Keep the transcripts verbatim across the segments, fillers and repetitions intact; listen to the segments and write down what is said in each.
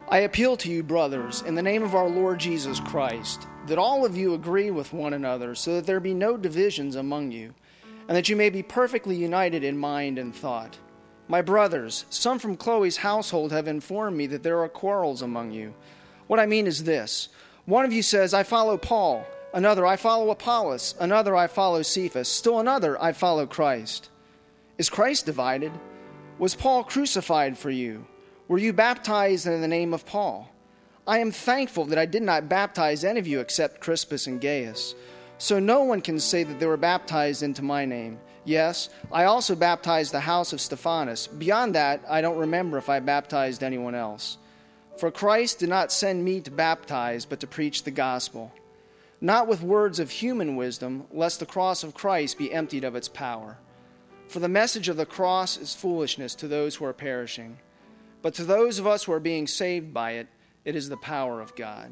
I appeal to you, brothers, in the name of our Lord Jesus Christ, that all of you agree with one another, so that there be no divisions among you, and that you may be perfectly united in mind and thought. My brothers, some from Chloe's household have informed me that there are quarrels among you. What I mean is this: one of you says, I follow Paul, another, I follow Apollos, another, I follow Cephas, still another, I follow Christ. Is Christ divided? Was Paul crucified for you? Were you baptized in the name of Paul? I am thankful that I did not baptize any of you except Crispus and Gaius. So no one can say that they were baptized into my name. Yes, I also baptized the house of Stephanas. Beyond that, I don't remember if I baptized anyone else. For Christ did not send me to baptize, but to preach the gospel, not with words of human wisdom, lest the cross of Christ be emptied of its power. For the message of the cross is foolishness to those who are perishing, but to those of us who are being saved by it, it is the power of God.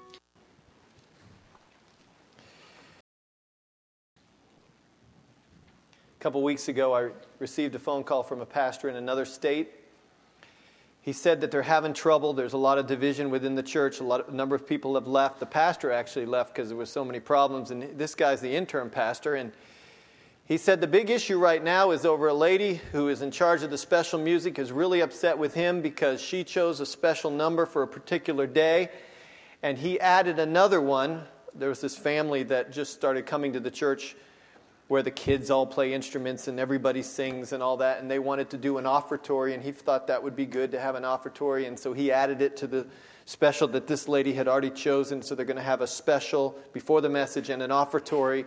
A couple weeks ago, I received a phone call from a pastor in another state. He said that they're having trouble. There's a lot of division within the church. A lot of, a number of people have left. The pastor actually left because there was so many problems. And this guy's the interim pastor. And he said the big issue right now is over a lady who is in charge of the special music is really upset with him because she chose a special number for a particular day. And he added another one. There was this family that just started coming to the church where the kids all play instruments and everybody sings and all that, and they wanted to do an offertory, and he thought that would be good to have an offertory, and so he added it to the special that this lady had already chosen, so they're going to have a special before the message and an offertory.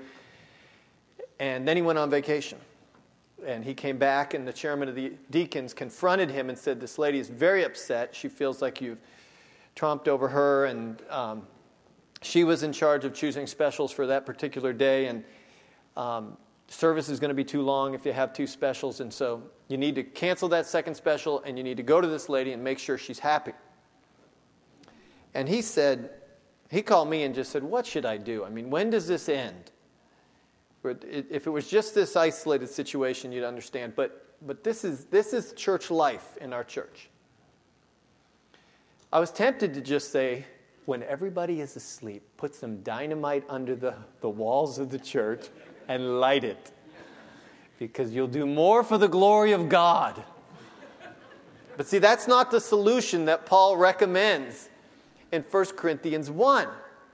And then he went on vacation, and he came back, and the chairman of the deacons confronted him and said, this lady is very upset. She feels like you've tromped over her, and um, she was in charge of choosing specials for that particular day, and Um, service is going to be too long if you have two specials, and so you need to cancel that second special, and you need to go to this lady and make sure she's happy. And he said, he called me and just said, what should I do? I mean, when does this end? If it was just this isolated situation, you'd understand, but but this is this is church life in our church. I was tempted to just say, when everybody is asleep, put some dynamite under the, the walls of the church and light it, because you'll do more for the glory of God. But see, that's not the solution that Paul recommends in First Corinthians one.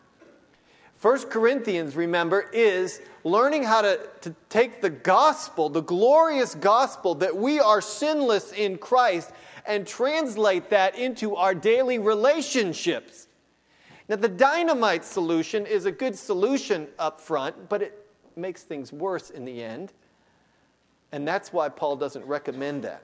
First Corinthians, remember, is learning how to, to take the gospel, the glorious gospel that we are sinless in Christ, and translate that into our daily relationships. Now, the dynamite solution is a good solution up front, but it makes things worse in the end. And that's why Paul doesn't recommend that.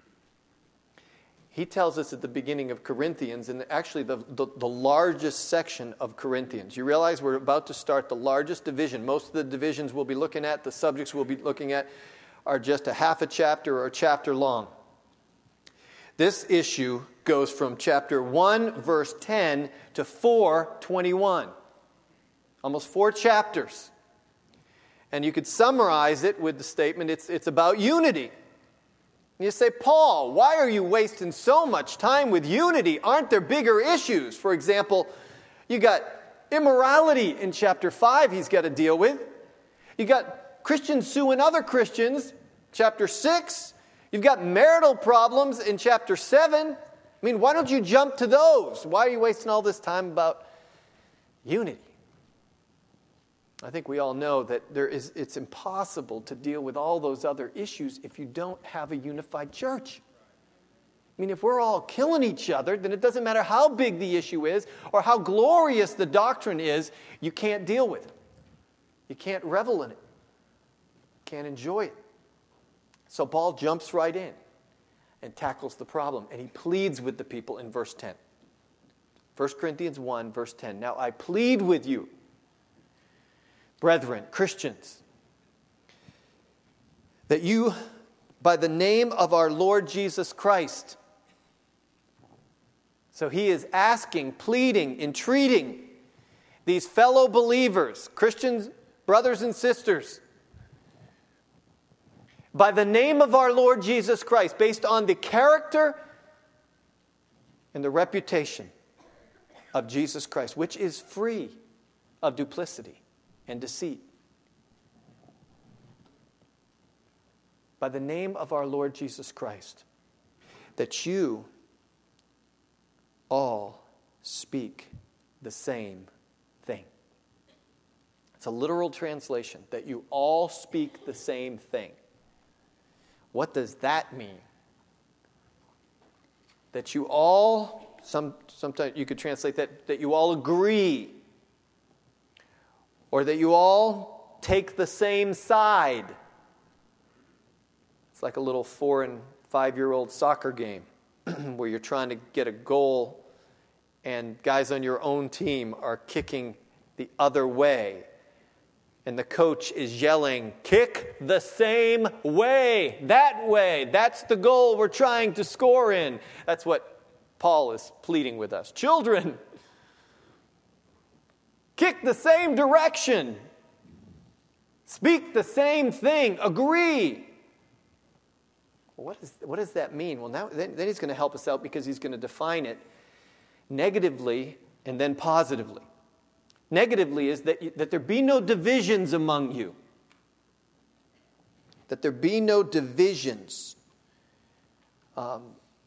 He tells us at the beginning of Corinthians, and actually the, the, the largest section of Corinthians. You realize we're about to start the largest division. Most of the divisions we'll be looking at, the subjects we'll be looking at, are just a half a chapter or a chapter long. This issue goes from chapter one, verse ten, to four, twenty-one. Almost four chapters. And you could summarize it with the statement, it's, it's about unity. And you say, Paul, why are you wasting so much time with unity? Aren't there bigger issues? For example, you got immorality in chapter five he's got to deal with. You got Christians suing other Christians, chapter six. You've got marital problems in chapter seven. I mean, why don't you jump to those? Why are you wasting all this time about unity? I think we all know that there is, it's impossible to deal with all those other issues if you don't have a unified church. I mean, if we're all killing each other, then it doesn't matter how big the issue is or how glorious the doctrine is, you can't deal with it. You can't revel in it. You can't enjoy it. So Paul jumps right in and tackles the problem, and he pleads with the people in verse ten. First Corinthians one, verse ten. Now I plead with you, brethren, Christians, that you, by the name of our Lord Jesus Christ. So he is asking, pleading, entreating these fellow believers, Christians, brothers and sisters, by the name of our Lord Jesus Christ, based on the character and the reputation of Jesus Christ, which is free of duplicity and deceit. By the name of our Lord Jesus Christ, that you all speak the same thing. It's a literal translation, that you all speak the same thing. What does that mean? That you all, some, sometimes you could translate that, that you all agree, or that you all take the same side. It's like a little four and five-year-old soccer game where you're trying to get a goal and guys on your own team are kicking the other way. And the coach is yelling, kick the same way, that way. That's the goal we're trying to score in. That's what Paul is pleading with us. Children, kick the same direction. Speak the same thing. Agree. What, is, what does that mean? Well, now then, then he's going to help us out because he's going to define it negatively and then positively. Negatively is that, you, that there be no divisions among you. That there be no divisions. Um,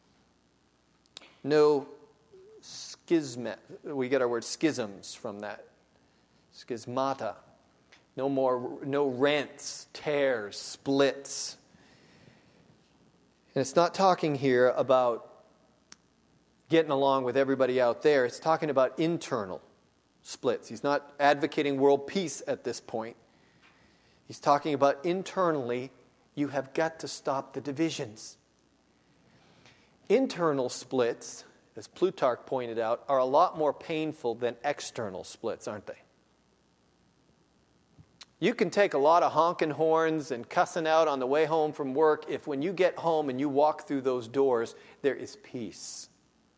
no schisma. We get our word schisms from that. Schismata. No more, no rents, tears, splits. And it's not talking here about getting along with everybody out there. It's talking about internal splits. He's not advocating world peace at this point. He's talking about internally, you have got to stop the divisions. Internal splits, as Plutarch pointed out, are a lot more painful than external splits, aren't they? You can take a lot of honking horns and cussing out on the way home from work if when you get home and you walk through those doors, there is peace.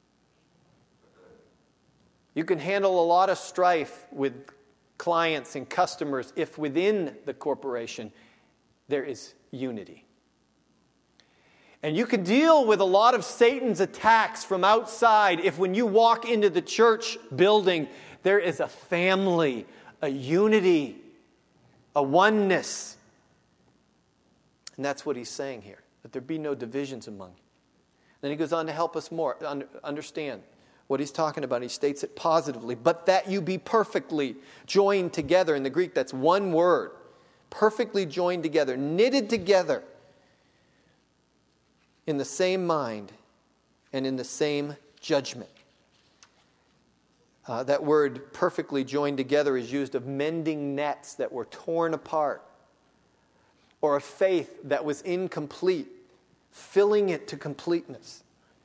You can handle a lot of strife with clients and customers if within the corporation there is unity. And you can deal with a lot of Satan's attacks from outside if when you walk into the church building, there is a family, a unity, a oneness. And that's what he's saying here, that there be no divisions among you. Then he goes on to help us more understand what he's talking about. He states it positively, but that you be perfectly joined together. In the Greek, that's one word. Perfectly joined together, knitted together in the same mind and in the same judgment. Uh, that word perfectly joined together is used of mending nets that were torn apart, or a faith that was incomplete, filling it to completeness.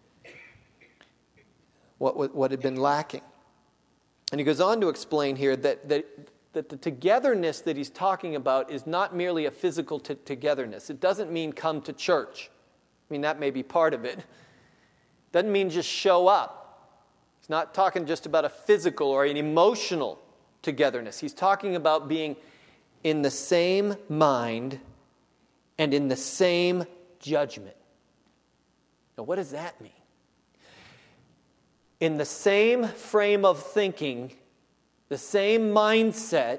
What, what had been lacking. And he goes on to explain here that, that, that the togetherness that he's talking about is not merely a physical t- togetherness. It doesn't mean come to church. I mean, that may be part of it. It doesn't mean just show up. He's not talking just about a physical or an emotional togetherness. He's talking about being in the same mind and in the same judgment. Now, what does that mean? In the same frame of thinking, the same mindset,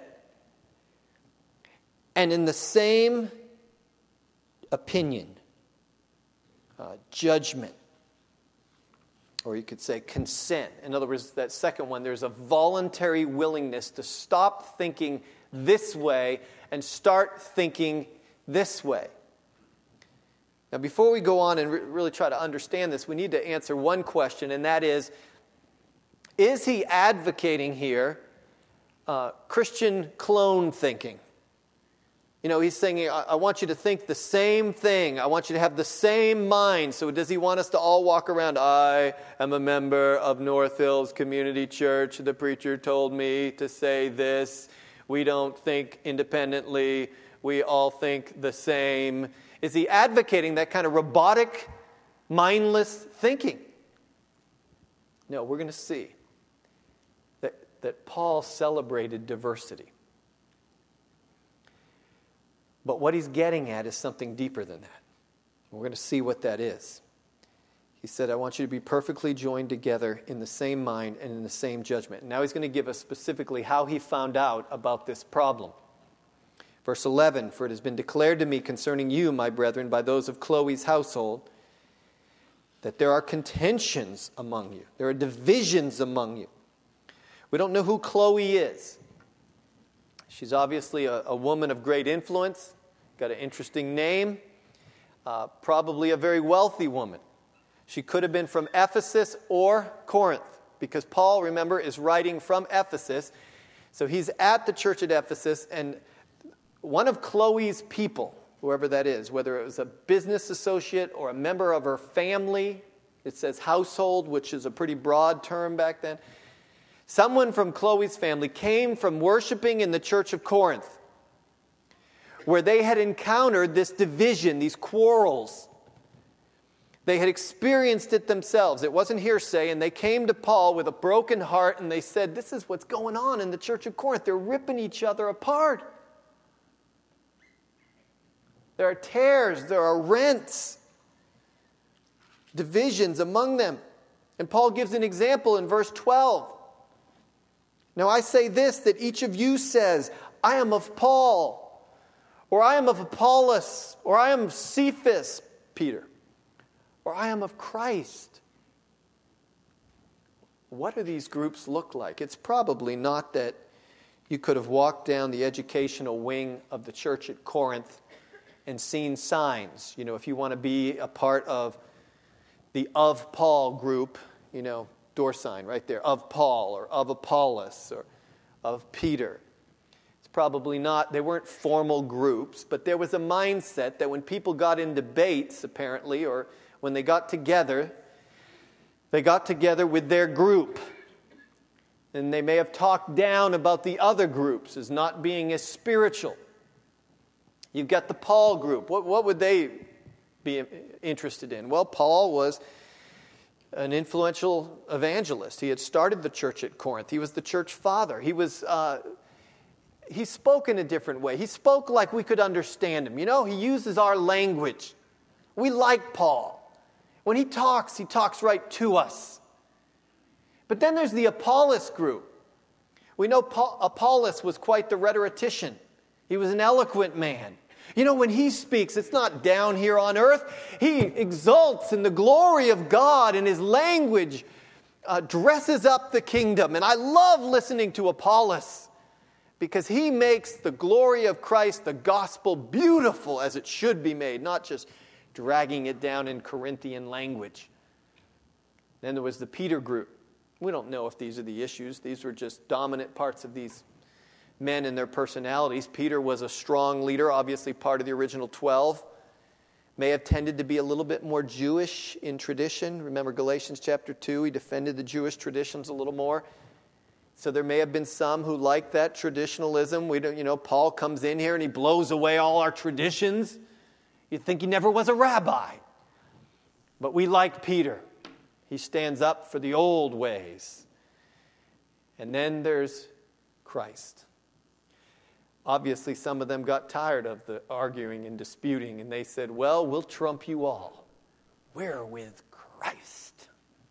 and in the same opinion, uh, judgment, or you could say consent. In other words, that second one, there's a voluntary willingness to stop thinking this way and start thinking this way. Now, before we go on and re- really try to understand this, we need to answer one question, and that is, is he advocating here uh, Christian clone thinking? You know, he's saying, I-, I want you to think the same thing. I want you to have the same mind. So does he want us to all walk around, I am a member of North Hills Community Church. The preacher told me to say this. We don't think independently. We all think the same. Is he advocating that kind of robotic, mindless thinking? No, we're going to see that, that Paul celebrated diversity. But what he's getting at is something deeper than that. We're going to see what that is. He said, I want you to be perfectly joined together in the same mind and in the same judgment. Now he's going to give us specifically how he found out about this problem. Verse eleven, for it has been declared to me concerning you, my brethren, by those of Chloe's household, that there are contentions among you. There are divisions among you. We don't know who Chloe is. She's obviously a, a woman of great influence, got an interesting name, uh, probably a very wealthy woman. She could have been from Ephesus or Corinth, because Paul, remember, is writing from Ephesus. So he's at the church at Ephesus, and one of Chloe's people, whoever that is, whether it was a business associate or a member of her family, it says household, which is a pretty broad term back then. Someone from Chloe's family came from worshiping in the church of Corinth, where they had encountered this division, these quarrels. They had experienced it themselves. It wasn't hearsay, and they came to Paul with a broken heart, and they said, this is what's going on in the church of Corinth. They're ripping each other apart. There are tears, there are rents, divisions among them. And Paul gives an example in verse twelve. Now I say this, that each of you says, I am of Paul, or I am of Apollos, or I am of Cephas, Peter, or I am of Christ. What do these groups look like? It's probably not that you could have walked down the educational wing of the church at Corinth and seen signs. You know, if you want to be a part of the of Paul group, you know, door sign right there, of Paul or of Apollos or of Peter. It's probably not, they weren't formal groups, but there was a mindset that when people got in debates, apparently, or when they got together, they got together with their group. And they may have talked down about the other groups as not being as spiritual. You've got the Paul group. What, what would they be interested in? Well, Paul was an influential evangelist. He had started the church at Corinth. He was the church father. He was uh, he spoke in a different way. He spoke like we could understand him. You know, he uses our language. We like Paul. When he talks, he talks right to us. But then there's the Apollos group. We know Paul, Apollos was quite the rhetorician. He was an eloquent man. You know, when he speaks, it's not down here on earth. He exults in the glory of God, and his language uh, dresses up the kingdom. And I love listening to Apollos because he makes the glory of Christ, the gospel, beautiful as it should be made, not just dragging it down in Corinthian language. Then there was the Peter group. We don't know if these are the issues. These were just dominant parts of these men and their personalities. Peter was a strong leader, obviously part of the original twelve. May have tended to be a little bit more Jewish in tradition. Remember Galatians chapter two, he defended the Jewish traditions a little more. So there may have been some who liked that traditionalism. We don't, you know, Paul comes in here and he blows away all our traditions. You'd think he never was a rabbi. But we like Peter. He stands up for the old ways. And then there's Christ. Obviously, some of them got tired of the arguing and disputing, and they said, well, we'll trump you all. We're with Christ.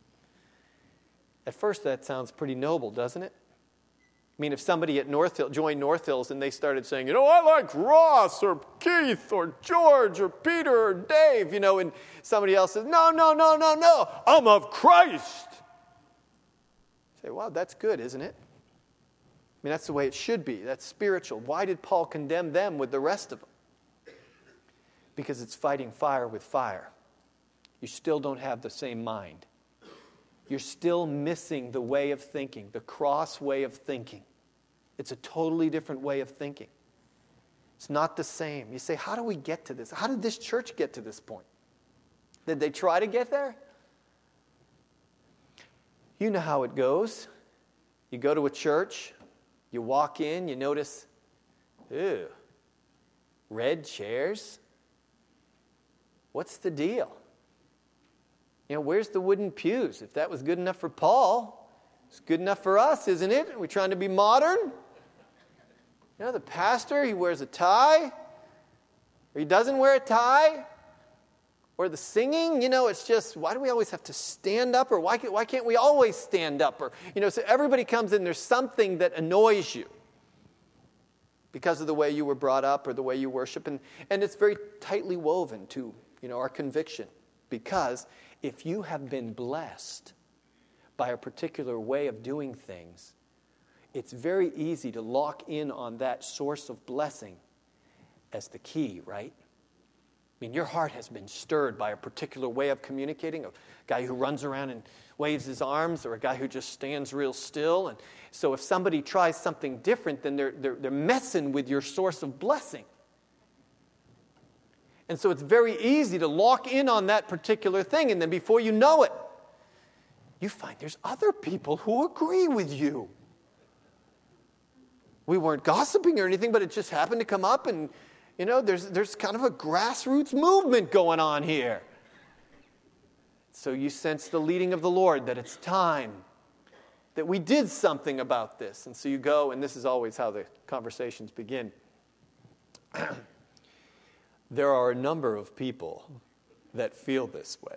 At first, that sounds pretty noble, doesn't it? I mean, if somebody at North Hill joined North Hills and they started saying, you know, I like Ross or Keith or George or Peter or Dave, you know, and somebody else says, no, no, no, no, no, I'm of Christ. You say, wow, that's good, isn't it? I mean, that's the way it should be. That's spiritual. Why did Paul condemn them with the rest of them? Because it's fighting fire with fire. You still don't have the same mind. You're still missing the way of thinking, the cross way of thinking. It's a totally different way of thinking. It's not the same. You say, how do we get to this? How did this church get to this point? Did they try to get there? You know how it goes. You go to a church, you walk in, you notice, ew, red chairs? What's the deal? You know, where's the wooden pews? If that was good enough for Paul, it's good enough for us, isn't it? Are we trying to be modern? You know, the pastor, he wears a tie, or he doesn't wear a tie, or Or the singing, you know, it's just, why do we always have to stand up? Or why can't, why can't we always stand up? Or, you know, so everybody comes in, there's something that annoys you because of the way you were brought up or the way you worship. And, and it's very tightly woven to, you know, our conviction. Because if you have been blessed by a particular way of doing things, it's very easy to lock in on that source of blessing as the key, right? I mean, your heart has been stirred by a particular way of communicating, a guy who runs around and waves his arms, or a guy who just stands real still. And so if somebody tries something different, then they're, they're, they're messing with your source of blessing. And so it's very easy to lock in on that particular thing, and then before you know it, you find there's other people who agree with you. We weren't gossiping or anything, but it just happened to come up, and you know, there's there's kind of a grassroots movement going on here. So you sense the leading of the Lord that it's time that we did something about this. And so you go, and this is always how the conversations begin. There are a number of people that feel this way.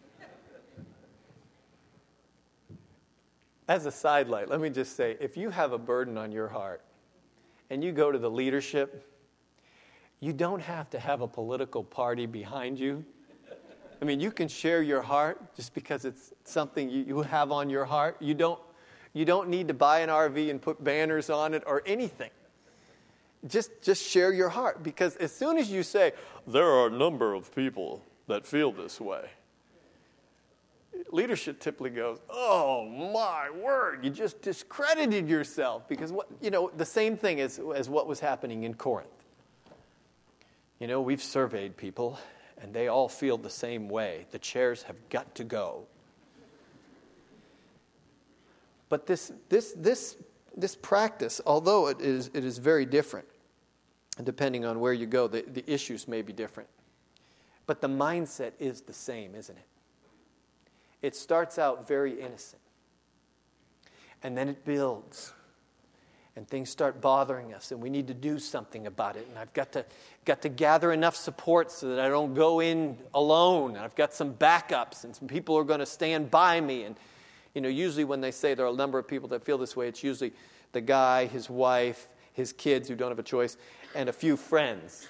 As a sidelight, let me just say, if you have a burden on your heart and you go to the leadership, you don't have to have a political party behind you. I mean, you can share your heart just because it's something you, you have on your heart. You don't, you don't need to buy an R V and put banners on it or anything. Just, just share your heart, because as soon as you say, there are a number of people that feel this way, leadership typically goes, oh, my word, you just discredited yourself. Because, what you know, the same thing as, as what was happening in Corinth. You know, we've surveyed people, and they all feel the same way. The chairs have got to go. But this this this this practice, although it is it is very different, and depending on where you go, the, the issues may be different. But the mindset is the same, isn't it? It starts out very innocent. And then it builds. And things start bothering us, and we need to do something about it. And I've got to got to gather enough support so that I don't go in alone. And I've got some backups, and some people are going to stand by me. And you know, usually when they say there are a number of people that feel this way, it's usually the guy, his wife, his kids who don't have a choice, and a few friends.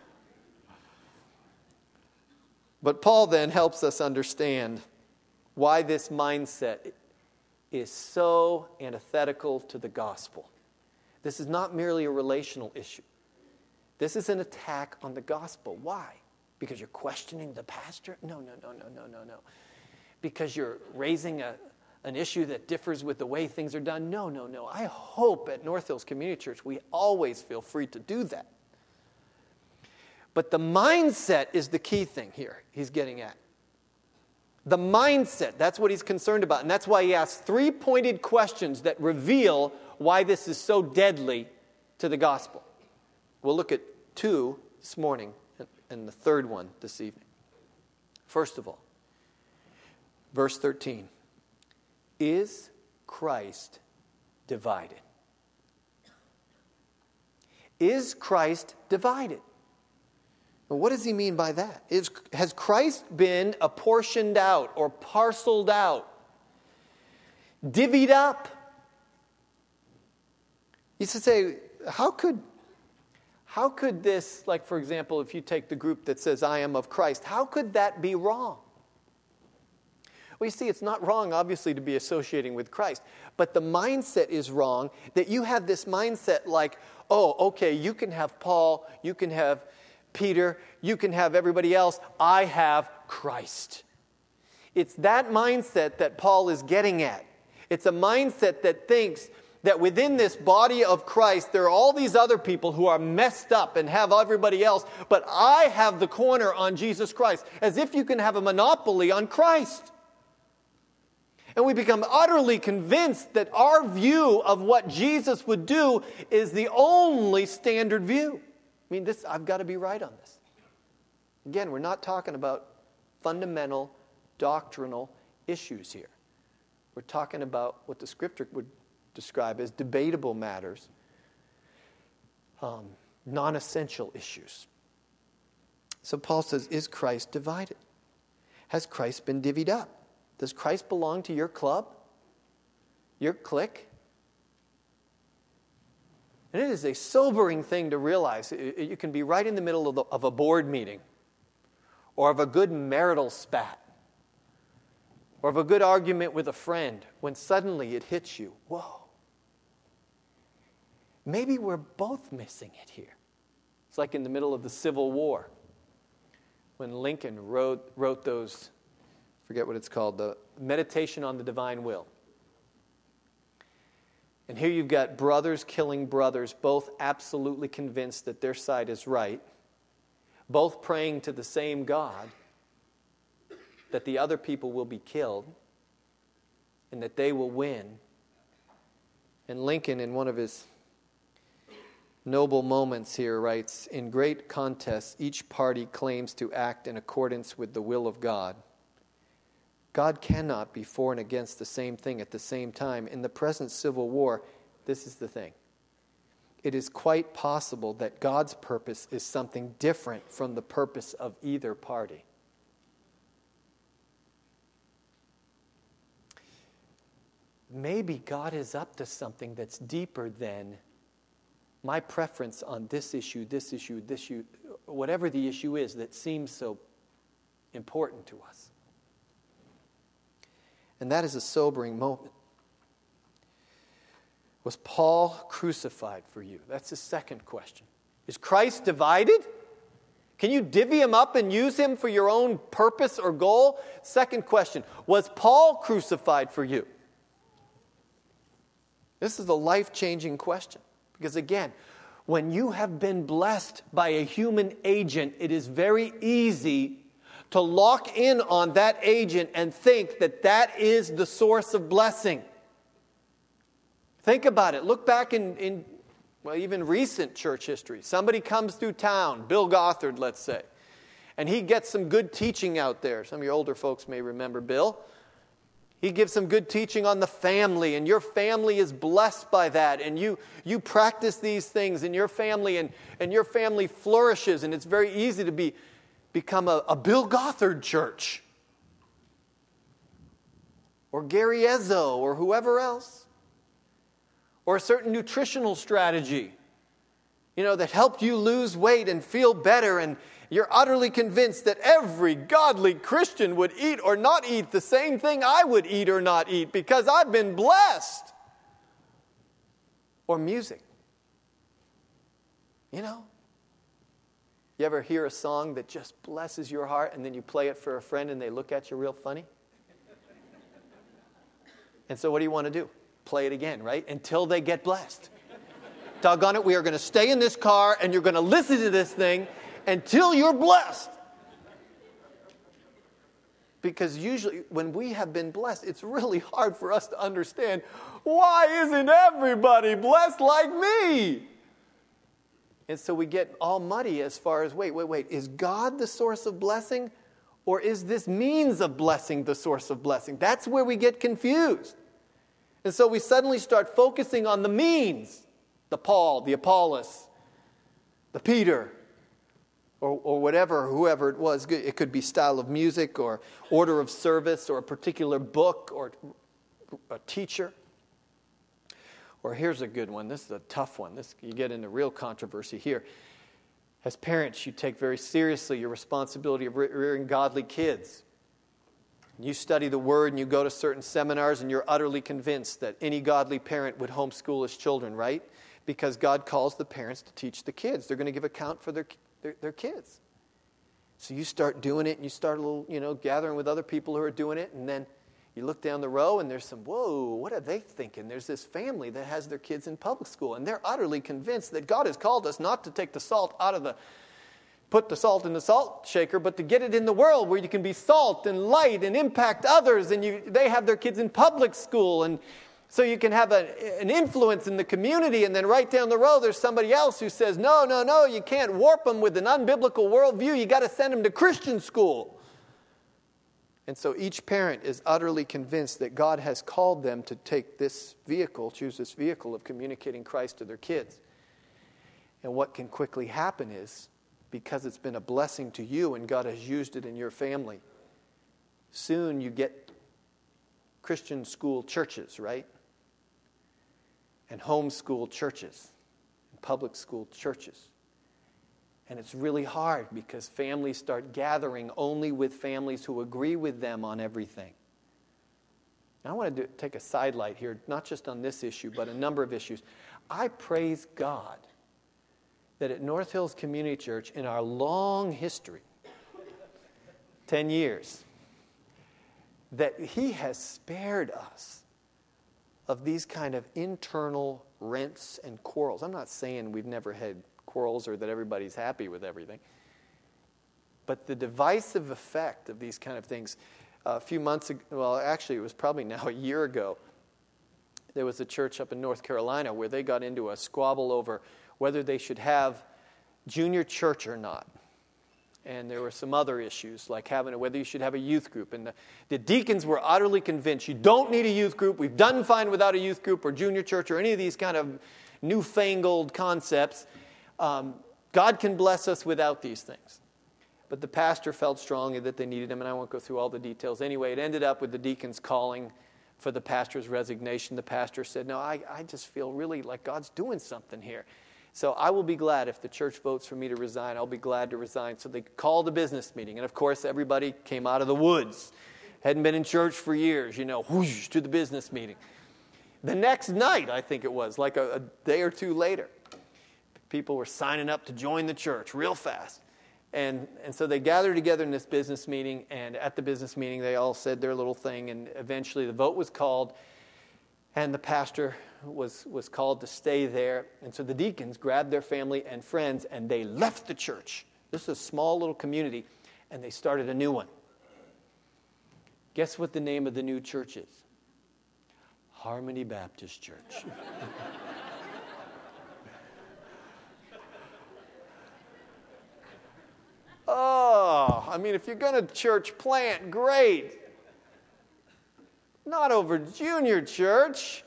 But Paul then helps us understand why this mindset is so antithetical to the gospel. This is not merely a relational issue. This is an attack on the gospel. Why? Because you're questioning the pastor? No, no, no, no, no, no, no. Because you're raising a, an issue that differs with the way things are done? No, no, no. I hope at North Hills Community Church we always feel free to do that. But the mindset is the key thing here he's getting at. The mindset, that's what he's concerned about. And that's why he asks three pointed questions that reveal why this is so deadly to the gospel. We'll look at two this morning and the third one this evening. First of all, verse thirteen. Is Christ divided? Is Christ divided? Well, what does he mean by that? Is, has Christ been apportioned out or parceled out? Divvied up? You should say, how could, how could this, like for example, if you take the group that says, I am of Christ, how could that be wrong? Well, you see, it's not wrong, obviously, to be associating with Christ. But the mindset is wrong, that you have this mindset like, oh, okay, you can have Paul, you can have Peter, you can have everybody else. I have Christ. It's that mindset that Paul is getting at. It's a mindset that thinks that within this body of Christ, there are all these other people who are messed up and have everybody else, but I have the corner on Jesus Christ, as if you can have a monopoly on Christ. And we become utterly convinced that our view of what Jesus would do is the only standard view. I mean, this, I've got to be right on this. Again, we're not talking about fundamental doctrinal issues here. We're talking about what the Scripture would describe as debatable matters, um, non-essential issues. So Paul says, is Christ divided? has Christ been divvied up? Does Christ belong to your club? Your clique? And it is a sobering thing to realize. You can be right in the middle of, the, of a board meeting, or of a good marital spat, or of a good argument with a friend, when suddenly it hits you, whoa, maybe we're both missing it here. It's like in the middle of the Civil War, when Lincoln wrote, wrote those, forget what it's called, the Meditation on the Divine Will. And here you've got brothers killing brothers, both absolutely convinced that their side is right, both praying to the same God, that the other people will be killed and that they will win. And Lincoln, in one of his noble moments here, writes, "In great contests, each party claims to act in accordance with the will of God. God cannot be for and against the same thing at the same time. In the present civil war," this is the thing, "it is quite possible that God's purpose is something different from the purpose of either party." Maybe God is up to something that's deeper than my preference on this issue, this issue, this issue, whatever the issue is that seems so important to us. And that is a sobering moment. Was Paul crucified for you? That's the second question. Is Christ divided? Can you divvy him up and use him for your own purpose or goal? Second question. Was Paul crucified for you? This is a life-changing question. Because again, when you have been blessed by a human agent, it is very easy to lock in on that agent and think that that is the source of blessing. Think about it. Look back in, in well, even recent church history. Somebody comes through town, Bill Gothard, let's say, and he gets some good teaching out there. Some of your older folks may remember Bill. He gives some good teaching on the family, and your family is blessed by that, and you you practice these things in your family, and, and your family flourishes, and it's very easy to be become a, a Bill Gothard church, or Gary Ezzo, or whoever else, or a certain nutritional strategy, you know, that helped you lose weight and feel better, and you're utterly convinced that every godly Christian would eat or not eat the same thing I would eat or not eat because I've been blessed. Or music. You know? You ever hear a song that just blesses your heart and then you play it for a friend and they look at you real funny? And so what do you want to do? Play it again, right? Until they get blessed. Doggone it, we are going to stay in this car and you're going to listen to this thing until you're blessed. Because usually when we have been blessed, it's really hard for us to understand, why isn't everybody blessed like me? And so we get all muddy as far as, wait, wait, wait, is God the source of blessing? Or is this means of blessing the source of blessing? That's where we get confused. And so we suddenly start focusing on the means. The Paul, the Apollos, the Peter, or, or whatever, whoever it was. It could be style of music or order of service or a particular book or a teacher. Or here's a good one. This is a tough one. This, you get into real controversy here. As parents, you take very seriously your responsibility of rearing godly kids. You study the Word and you go to certain seminars and you're utterly convinced that any godly parent would homeschool his children, right? Because God calls the parents to teach the kids. They're going to give account for their, their, their kids. So you start doing it and you start a little, you know, gathering with other people who are doing it. And then you look down the row and there's some, whoa, what are they thinking? There's this family that has their kids in public school. And they're utterly convinced that God has called us not to take the salt out of the, put the salt in the salt shaker, but to get it in the world where you can be salt and light and impact others. And you, they have their kids in public school, and so you can have a, an influence in the community. And then right down the road, there's somebody else who says, no, no, no, you can't warp them with an unbiblical worldview. You got to send them to Christian school. And so each parent is utterly convinced that God has called them to take this vehicle, choose this vehicle of communicating Christ to their kids. And what can quickly happen is, because it's been a blessing to you and God has used it in your family, soon you get Christian school churches, right? And homeschool churches, and public school churches. And it's really hard because families start gathering only with families who agree with them on everything. Now, I want to do, take a sidelight here, not just on this issue, but a number of issues. I praise God that at North Hills Community Church, in our long history, ten years, that He has spared us of these kind of internal rents and quarrels. I'm not saying we've never had quarrels or that everybody's happy with everything. But the divisive effect of these kind of things, uh, a few months ago, well, actually it was probably now a year ago, there was a church up in North Carolina where they got into a squabble over whether they should have junior church or not. And there were some other issues, like having a, whether you should have a youth group. And the, the deacons were utterly convinced you don't need a youth group. We've done fine without a youth group or junior church or any of these kind of newfangled concepts. Um, God can bless us without these things. But the pastor felt strongly that they needed him, and I won't go through all the details. Anyway, it ended up with the deacons calling for the pastor's resignation. The pastor said, no, I, I just feel really like God's doing something here. So I will be glad if the church votes for me to resign. I'll be glad to resign. So they called a business meeting. And, of course, everybody came out of the woods. Hadn't been in church for years, you know, whoosh, to the business meeting. The next night, I think it was, like a, a day or two later, people were signing up to join the church real fast. And, and so they gathered together in this business meeting, and at the business meeting, they all said their little thing, and eventually the vote was called, and the pastor was, was called to stay there. And so the deacons grabbed their family and friends, and they left the church. This is a small little community, and they started a new one. Guess what the name of the new church is? Harmony Baptist Church. Oh, I mean, if you're going to church plant, great. Not over junior church.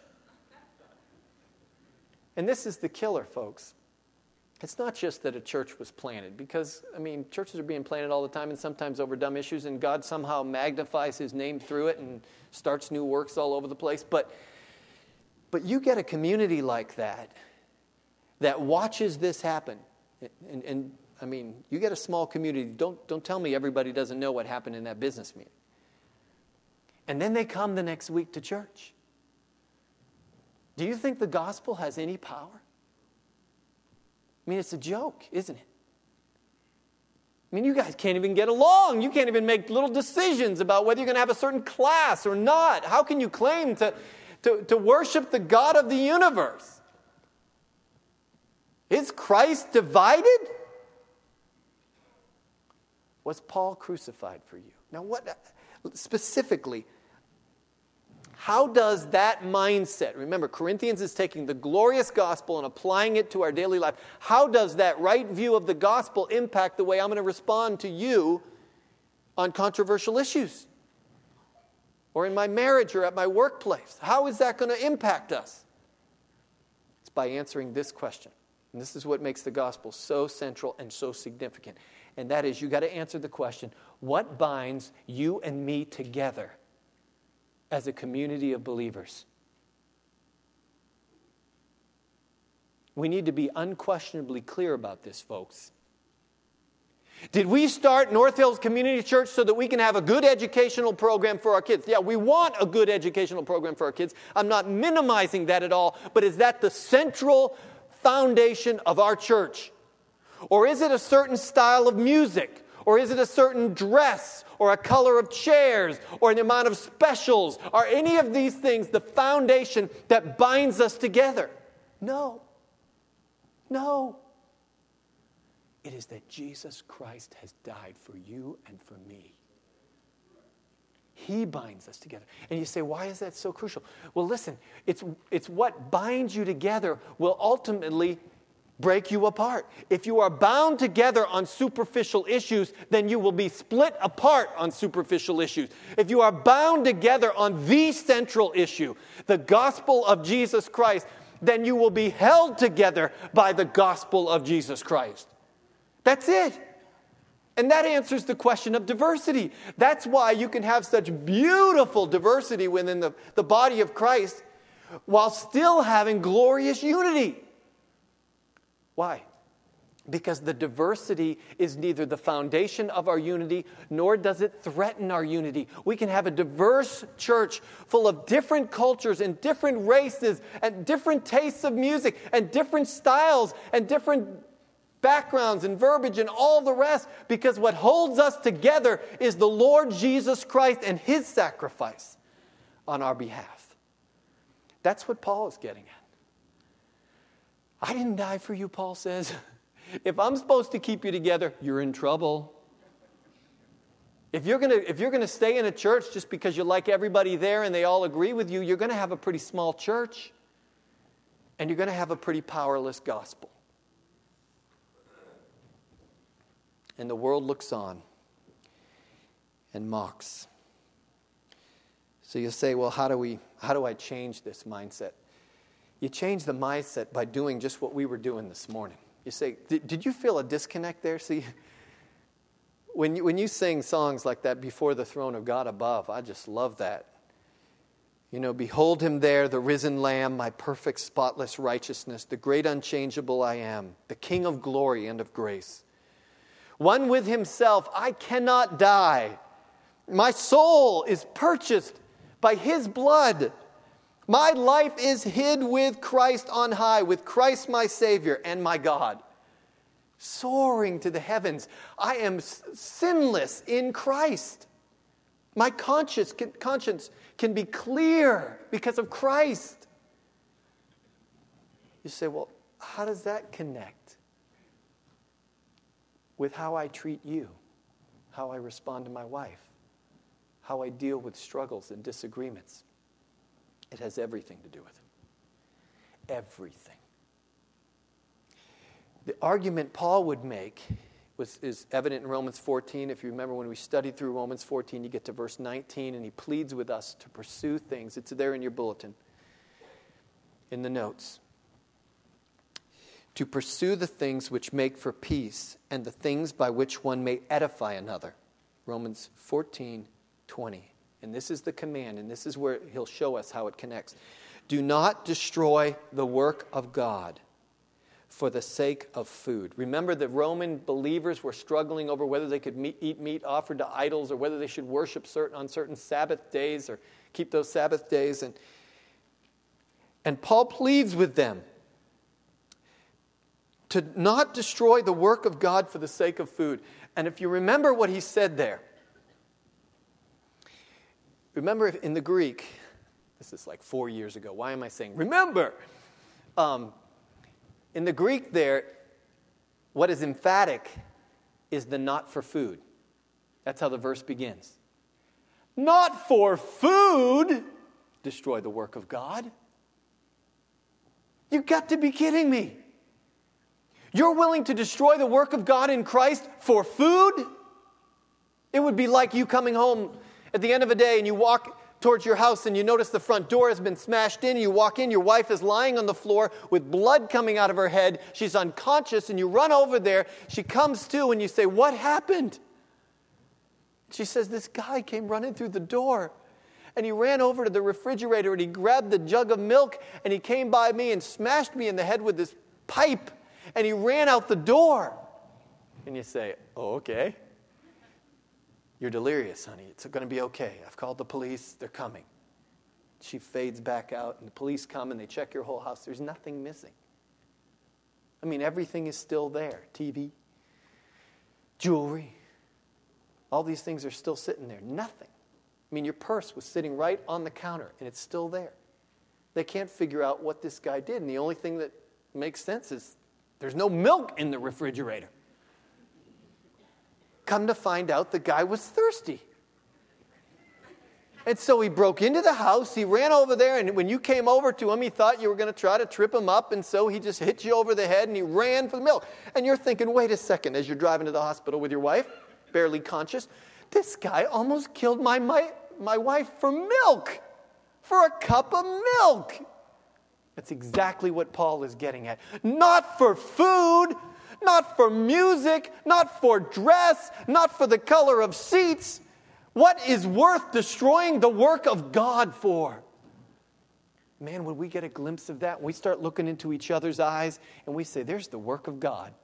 And this is the killer, folks. It's not just that a church was planted, because, I mean, churches are being planted all the time and sometimes over dumb issues, and God somehow magnifies His name through it and starts new works all over the place. But, but you get a community like that that watches this happen. And, and I mean, you get a small community. Don't, don't tell me everybody doesn't know what happened in that business meeting. And then they come the next week to church. Do you think the gospel has any power? I mean, it's a joke, isn't it? I mean, you guys can't even get along. You can't even make little decisions about whether you're going to have a certain class or not. How can you claim to, to, to worship the God of the universe? Is Christ divided? Was Paul crucified for you? Now, what specifically, how does that mindset, remember, Corinthians is taking the glorious gospel and applying it to our daily life. How does that right view of the gospel impact the way I'm going to respond to you on controversial issues? Or in my marriage or at my workplace? How is that going to impact us? It's by answering this question. And this is what makes the gospel so central and so significant. And that is, you got to answer the question, what binds you and me together as a community of believers? We need to be unquestionably clear about this, folks. Did we start North Hills Community Church so that we can have a good educational program for our kids? Yeah, we want a good educational program for our kids. I'm not minimizing that at all, but is that the central foundation of our church? Or is it a certain style of music? Or is it a certain dress? Or a color of chairs? Or an amount of specials? Are any of these things the foundation that binds us together? No. No. It is that Jesus Christ has died for you and for me. He binds us together. And you say, why is that so crucial? Well, listen, it's, it's what binds you together will ultimately break you apart. If you are bound together on superficial issues, then you will be split apart on superficial issues. If you are bound together on the central issue, the gospel of Jesus Christ, then you will be held together by the gospel of Jesus Christ. That's it. And that answers the question of diversity. That's why you can have such beautiful diversity within the, the body of Christ while still having glorious unity. Why? Because the diversity is neither the foundation of our unity, nor does it threaten our unity. We can have a diverse church full of different cultures and different races and different tastes of music and different styles and different backgrounds and verbiage and all the rest, because what holds us together is the Lord Jesus Christ and His sacrifice on our behalf. That's what Paul is getting at. I didn't die for you, Paul says. If I'm supposed to keep you together, you're in trouble. If you're gonna, if you're gonna stay in a church just because you like everybody there and they all agree with you, you're gonna have a pretty small church. And you're gonna have a pretty powerless gospel. And the world looks on and mocks. So you say, well, how do we, how do I change this mindset? You change the mindset by doing just what we were doing this morning. You say, did, did you feel a disconnect there? See, when you, when you sing songs like that, Before the Throne of God Above, I just love that. You know, behold Him there, the risen Lamb, my perfect, spotless righteousness, the great unchangeable I am, the King of glory and of grace. One with Himself, I cannot die. My soul is purchased by His blood. My life is hid with Christ on high, with Christ my Savior and my God. Soaring to the heavens, I am sinless in Christ. My conscience can, conscience can be clear because of Christ. You say, well, how does that connect with how I treat you, how I respond to my wife, how I deal with struggles and disagreements? It has everything to do with it. Everything. The argument Paul would make was, is evident in Romans fourteen. If you remember when we studied through Romans fourteen, you get to verse nineteen, and he pleads with us to pursue things. It's there in your bulletin, in the notes. To pursue the things which make for peace and the things by which one may edify another. Romans fourteen twenty. And this is the command, and this is where he'll show us how it connects. Do not destroy the work of God for the sake of food. Remember, the Roman believers were struggling over whether they could meet, eat meat offered to idols or whether they should worship certain, on certain Sabbath days or keep those Sabbath days. And, and Paul pleads with them to not destroy the work of God for the sake of food. And if you remember what he said there, remember in the Greek, this is like four years ago. Why am I saying remember? Um, in the Greek there, what is emphatic is the not for food. That's how the verse begins. Not for food, destroy the work of God. You've got to be kidding me. You're willing to destroy the work of God in Christ for food? It would be like you coming home at the end of a day and you walk towards your house and you notice the front door has been smashed in. You walk in, your wife is lying on the floor with blood coming out of her head. She's unconscious and you run over there. She comes to and you say, what happened? She says, this guy came running through the door and he ran over to the refrigerator and he grabbed the jug of milk and he came by me and smashed me in the head with this pipe and he ran out the door. And you say, oh, okay. You're delirious, honey. It's going to be okay. I've called the police. They're coming. She fades back out, and the police come, and they check your whole house. There's nothing missing. I mean, everything is still there. T V, jewelry. All these things are still sitting there. Nothing. I mean, your purse was sitting right on the counter, and it's still there. They can't figure out what this guy did, and the only thing that makes sense is there's no milk in the refrigerator. Come to find out, the guy was thirsty. And so he broke into the house, he ran over there, and when you came over to him, he thought you were going to try to trip him up, and so he just hit you over the head, and he ran for the milk. And you're thinking, wait a second, as you're driving to the hospital with your wife, barely conscious, this guy almost killed my, my, my wife for milk, for a cup of milk. That's exactly what Paul is getting at. Not for food, not for music, not for dress, not for the color of seats. What is worth destroying the work of God for? Man, when we get a glimpse of that, we start looking into each other's eyes and we say, there's the work of God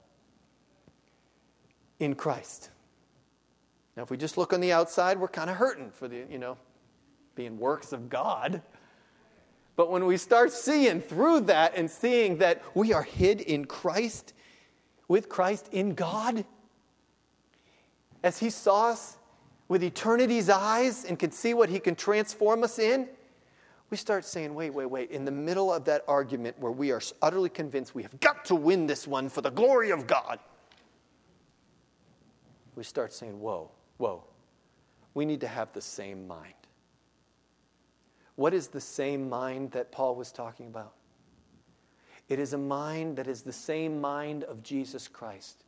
in Christ. Now, if we just look on the outside, we're kind of hurting for the, you know, being works of God. But when we start seeing through that and seeing that we are hid in Christ, with Christ in God, as He saw us with eternity's eyes and can see what He can transform us in, we start saying, wait, wait, wait. In the middle of that argument where we are utterly convinced we have got to win this one for the glory of God, we start saying, whoa, whoa. We need to have the same mind. What is the same mind that Paul was talking about? It is a mind that is the same mind of Jesus Christ.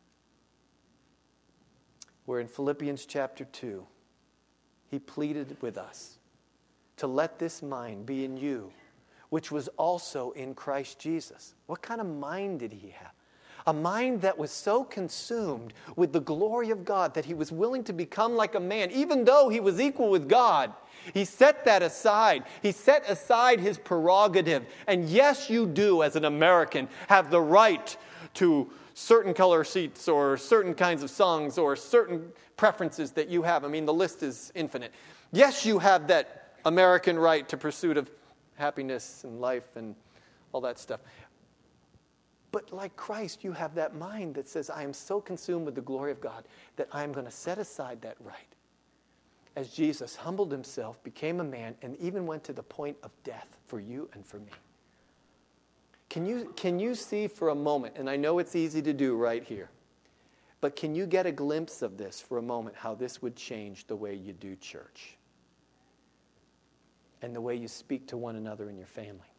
Where in Philippians chapter two, he pleaded with us to let this mind be in you, which was also in Christ Jesus. What kind of mind did he have? A mind that was so consumed with the glory of God that he was willing to become like a man, even though he was equal with God. He set that aside. He set aside his prerogative. And yes, you do, as an American, have the right to certain color seats or certain kinds of songs or certain preferences that you have. I mean, the list is infinite. Yes, you have that American right to pursuit of happiness and life and all that stuff. But like Christ, you have that mind that says, I am so consumed with the glory of God that I am going to set aside that right. As Jesus humbled himself, became a man, and even went to the point of death for you and for me. Can you, can you see for a moment, and I know it's easy to do right here, but can you get a glimpse of this for a moment, how this would change the way you do church and the way you speak to one another in your family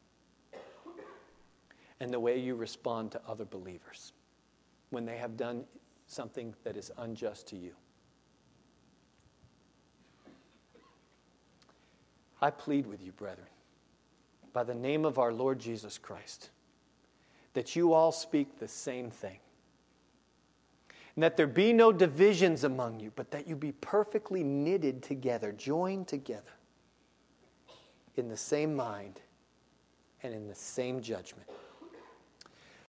and the way you respond to other believers when they have done something that is unjust to you? I plead with you, brethren, by the name of our Lord Jesus Christ, that you all speak the same thing. And that there be no divisions among you, but that you be perfectly knitted together, joined together in the same mind and in the same judgment.